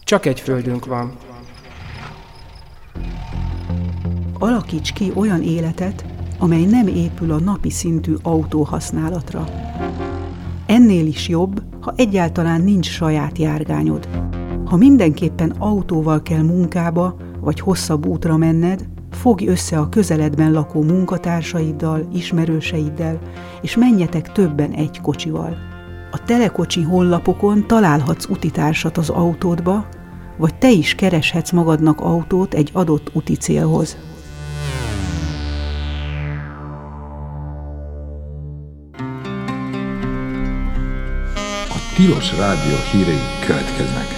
Csak egy földünk van. Alakíts ki olyan életet, amely nem épül a napi szintű autóhasználatra. Ennél is jobb, ha egyáltalán nincs saját járgányod. Ha mindenképpen autóval kell munkába, vagy hosszabb útra menned, fogj össze a közeledben lakó munkatársaiddal, ismerőseiddel, és menjetek többen egy kocsival. A telekocsi honlapokon találhatsz utitársat az autódba, vagy te is kereshetsz magadnak autót egy adott úti célhoz. A Tilos Rádió hírei következnek.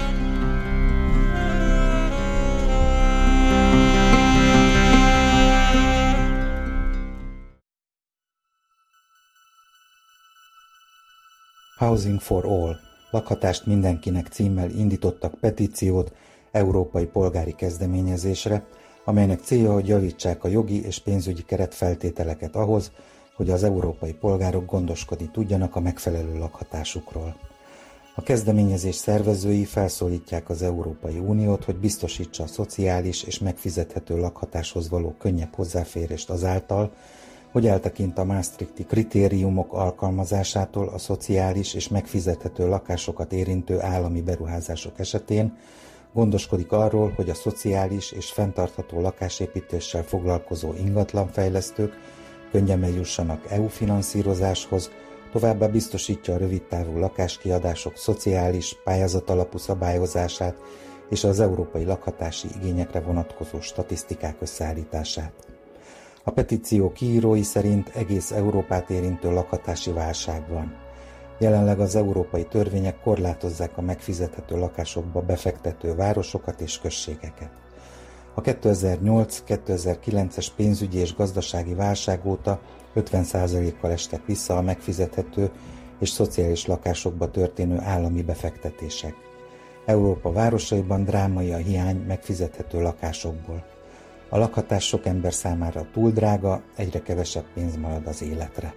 Housing for All, lakhatást mindenkinek címmel indítottak petíciót európai polgári kezdeményezésre, amelynek célja, hogy javítsák a jogi és pénzügyi keretfeltételeket ahhoz, hogy az európai polgárok gondoskodni tudjanak a megfelelő lakhatásukról. A kezdeményezés szervezői felszólítják az Európai Uniót, hogy biztosítsa a szociális és megfizethető lakhatáshoz való könnyebb hozzáférést azáltal, hogy eltekint a maastrichti kritériumok alkalmazásától a szociális és megfizethető lakásokat érintő állami beruházások esetén, gondoskodik arról, hogy a szociális és fenntartható lakásépítéssel foglalkozó ingatlanfejlesztők könnyebben jussanak EU finanszírozáshoz, továbbá biztosítja a rövidtávú lakáskiadások szociális, pályázatalapú szabályozását és az európai lakhatási igényekre vonatkozó statisztikák összeállítását. A petíció kiírói szerint egész Európát érintő lakhatási válság van. Jelenleg az európai törvények korlátozzák a megfizethető lakásokba befektető városokat és községeket. A 2008-2009-es pénzügyi és gazdasági válság óta 50%-kal estek vissza a megfizethető és szociális lakásokba történő állami befektetések. Európa városaiban drámai a hiány megfizethető lakásokból. A lakhatás sok ember számára túl drága, egyre kevesebb pénz marad az életre.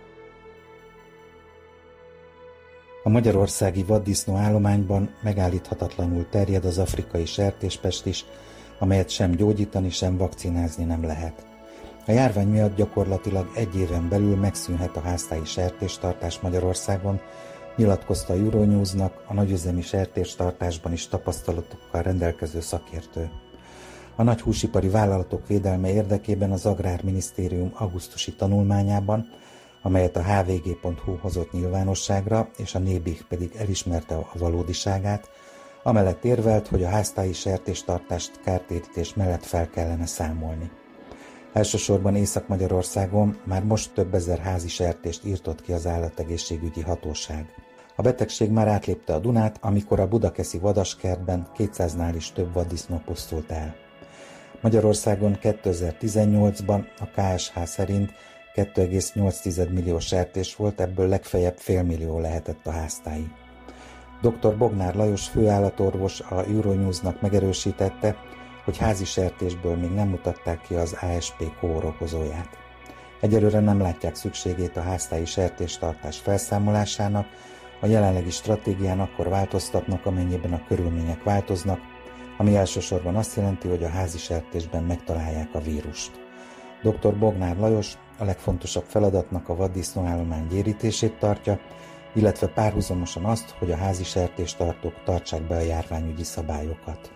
A magyarországi vaddisznó állományban megállíthatatlanul terjed az afrikai sertéspest is, amelyet sem gyógyítani, sem vakcinázni nem lehet. A járvány miatt gyakorlatilag egy éven belül megszűnhet a háztáji sertéstartás Magyarországon, nyilatkozta a Euronews-nak a nagyüzemi sertéstartásban is tapasztalatokkal rendelkező szakértő. A nagy húsipari vállalatok védelme érdekében az Agrárminisztérium augusztusi tanulmányában, amelyet a hvg.hu hozott nyilvánosságra, és a Nébih pedig elismerte a valódiságát, amellett érvelt, hogy a háztáji sertéstartást kártérítés mellett fel kellene számolni. Elsősorban Észak-Magyarországon már most több ezer házi sertést írtott ki az állategészségügyi hatóság. A betegség már átlépte a Dunát, amikor a budakeszi vadaskertben 200-nál is több vaddisznó pusztult el. Magyarországon 2018-ban a KSH szerint 2,8 millió sertés volt, ebből legfeljebb félmillió lehetett a háztáji. Dr. Bognár Lajos főállatorvos a Euronews-nak megerősítette, hogy házi sertésből még nem mutatták ki az ASP kórokozóját. Egyelőre nem látják szükségét a háztáji sertéstartás felszámolásának, a jelenlegi stratégián akkor változtatnak, amennyiben a körülmények változnak, ami elsősorban azt jelenti, hogy a házi sertésben megtalálják a vírust. Dr. Bognár Lajos a legfontosabb feladatnak a vaddisznóállomány gyérítését tartja, illetve párhuzamosan azt, hogy a házi sertéstartók tartsák be a járványügyi szabályokat.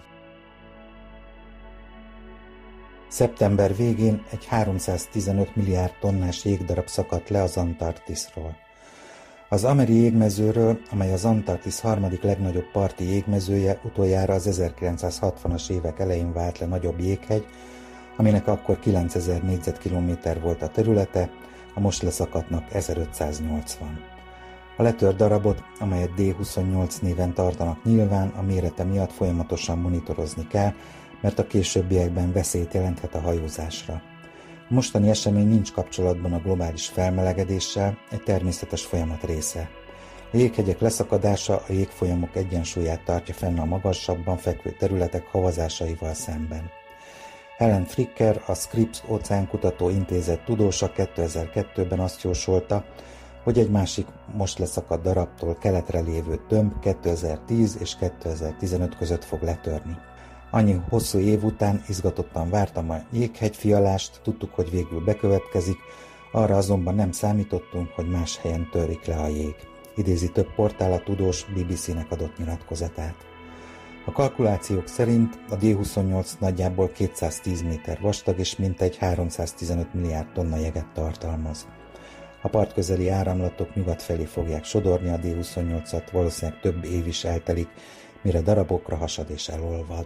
Szeptember végén egy 315 milliárd tonnás jégdarab szakadt le az Antarktiszról. Az amerikai jégmezőről, amely az Antarktisz harmadik legnagyobb parti jégmezője, utoljára az 1960-as évek elején vált le nagyobb jéghegy, aminek akkor 9000 négyzetkilométer volt a területe, a most leszakadtnak 1580. A letört darabot, amelyet D28 néven tartanak nyilván, a mérete miatt folyamatosan monitorozni kell, mert a későbbiekben veszélyt jelenthet a hajózásra. A mostani esemény nincs kapcsolatban a globális felmelegedéssel, egy természetes folyamat része. A jéghegyek leszakadása a jégfolyamok egyensúlyát tartja fenn a magasabban fekvő területek havazásaival szemben. Helen Fricker, a Scripps Óceánkutató Intézet tudósa 2002-ben azt jósolta, hogy egy másik most leszakadt darabtól keletre lévő tömb 2010 és 2015 között fog letörni. Annyi hosszú év után izgatottan vártam a jéghegyfialást, tudtuk, hogy végül bekövetkezik, arra azonban nem számítottunk, hogy más helyen törik le a jég. Idézi több portál a tudós BBC-nek adott nyilatkozatát. A kalkulációk szerint a D28 nagyjából 210 méter vastag és mintegy 315 milliárd tonna jeget tartalmaz. A partközeli áramlatok nyugat felé fogják sodorni a D28-at, valószínűleg több év is eltelik, mire darabokra hasad és elolvad.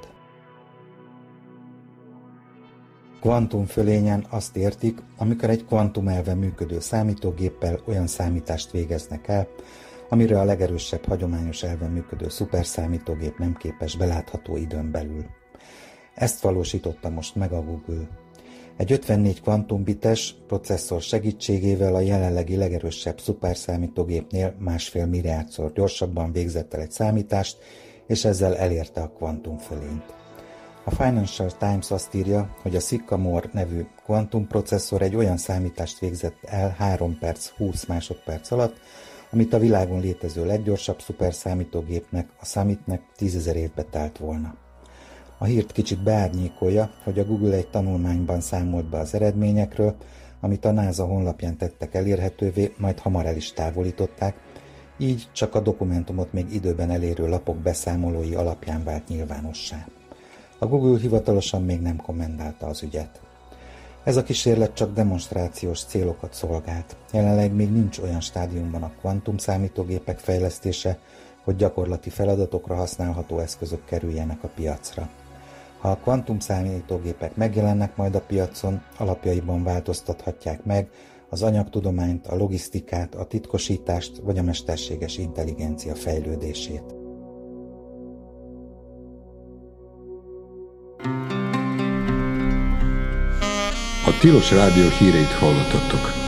Kvantumfölényen azt értik, amikor egy kvantumelven működő számítógéppel olyan számítást végeznek el, amire a legerősebb hagyományos elven működő szuperszámítógép nem képes belátható időn belül. Ezt valósította most meg a Google. Egy 54 kvantumbites processzor segítségével a jelenlegi legerősebb szuperszámítógépnél 1,5 milliárdszor gyorsabban végzett el egy számítást, és ezzel elérte a kvantumfölényt. A Financial Times azt írja, hogy a Sycamore nevű kvantumprocesszor egy olyan számítást végzett el 3 perc 20 másodperc alatt, amit a világon létező leggyorsabb szuperszámítógépnek, a Summitnek 10 000 évbe telt volna. A hírt kicsit beárnyékolja, hogy a Google egy tanulmányban számolt be az eredményekről, amit a NASA honlapján tettek elérhetővé, majd hamar el is távolították, így csak a dokumentumot még időben elérő lapok beszámolói alapján vált nyilvánossá. A Google hivatalosan még nem kommentálta az ügyet. Ez a kísérlet csak demonstrációs célokat szolgált. Jelenleg még nincs olyan stádiumban a kvantumszámítógépek fejlesztése, hogy gyakorlati feladatokra használható eszközök kerüljenek a piacra. Ha a kvantumszámítógépek megjelennek majd a piacon, alapjaiban változtathatják meg az anyagtudományt, a logisztikát, a titkosítást vagy a mesterséges intelligencia fejlődését. A Tilos Rádió híreit hallottatok.